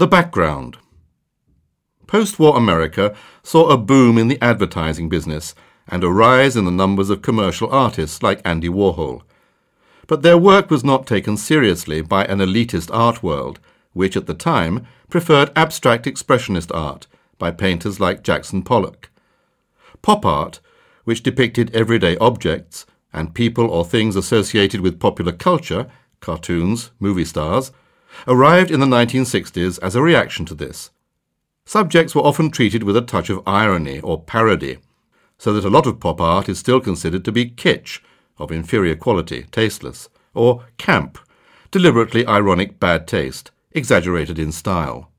The background. Post-war America saw a boom in the advertising business and a rise in the numbers of commercial artists like Andy Warhol. But their work was not taken seriously by an elitist art world, which at the time preferred abstract expressionist art by painters like Jackson Pollock. Pop art, which depicted everyday objects and people or things associated with popular culture, cartoons, movie stars, arrived in the 1960s as a reaction to this. Subjects were often treated with a touch of irony or parody, so that a lot of pop art is still considered to be kitsch, of inferior quality, tasteless, or camp, deliberately ironic bad taste, exaggerated in style.